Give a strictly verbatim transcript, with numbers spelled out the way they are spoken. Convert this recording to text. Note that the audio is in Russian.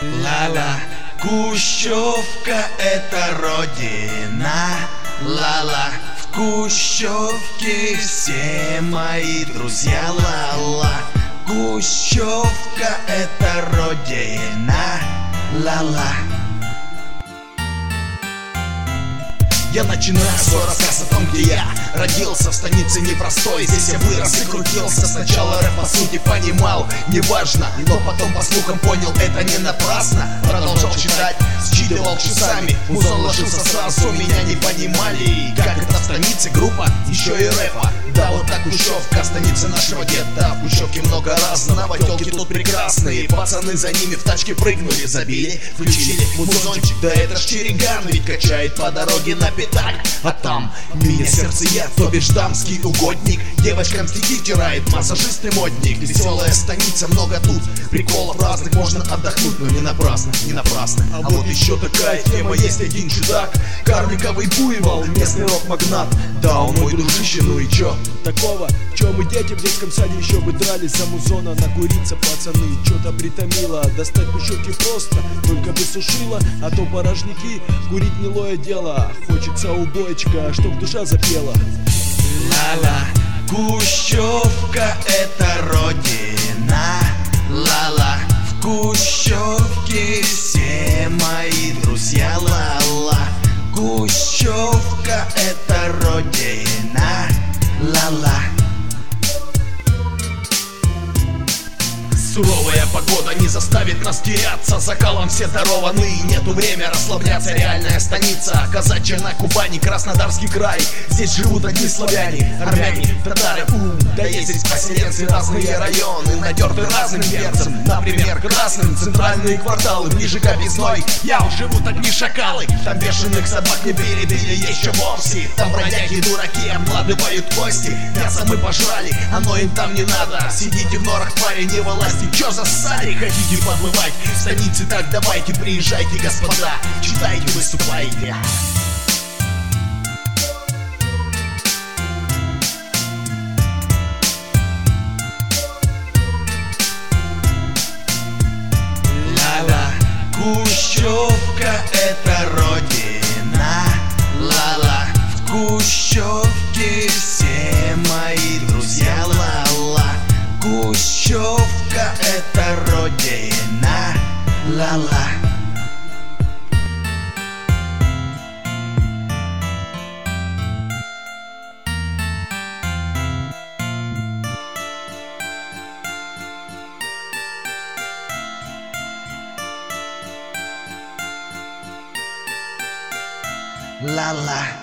Ла-ла, Кущевка — это родина. Ла-ла, в Кущевке все мои друзья. Ла-ла, Кущевка — это родина. Ла-ла. Я начинаю свой рассказ о том, где я родился в станице непростой. Здесь я вырос и крутился. Сначала рэп по сути понимал, неважно, но потом по слухам понял, это не напрасно. Продолжал читать, считывал часами. Музон ложился сразу, меня не понимали. Как это в станице группа, еще и рэпа. Да, вот так Кущевка, станица нашего гетто. В Кущевке много разного, тёлки тут прекрасные. Пацаны за ними в тачке прыгнули, забили, включили музончик. Да это ж Череган, ведь качает по дороге на пятак. А там меня сердце я, то бишь дамский угодник. Девочкам стихи втирает массажист и модник. Веселая станица, много тут приколов разных, можно отдохнуть, но не напрасно, не напрасно. А вот еще такая тема, есть один чудак, карликовый буйвол, местный рок-магнат. Да, он мой дружище, ну и чё? Такого, чё мы дети в детском саде еще бы дрались за музона. Накуриться, пацаны, чё-то притомило. Достать Кущевки просто, только бы сушило. А то порожники, курить милое дело. Хочется убоечка, чтоб душа запела. Ла-ла, Кущевка — это родина. Ла-ла, в Кущевке все мои друзья. Ла-ла, Кущевка — это родина. Ла-ла. Суровая погода не заставит нас теряться. Закалом все дарованы, нету время расслабляться. Реальная станица, казачья на Кубани, Краснодарский край. Здесь живут одни славяне, армяне, татары, ум. Да есть здесь поселенцы, разные районы, натерты разным перцем. Например, красным центральные кварталы. Ближе к объездной яу живут одни шакалы. Там бешеных собак не перебили еще вовсе. Там бродяги, дураки, обкладывают кости. Мясо мы пожрали, оно им там не надо. Сидите в норах, парень, не вылазьте. Чё за сари, хотите подмывать в станице, так давайте, приезжайте, господа. Читайте, выступайте. Ла-ла, Кущевка — это родина. Ла-ла, в Кущевке все мои друзья. Ла-ла, Кущевка — это родина. Ла-ла. Ла-ла.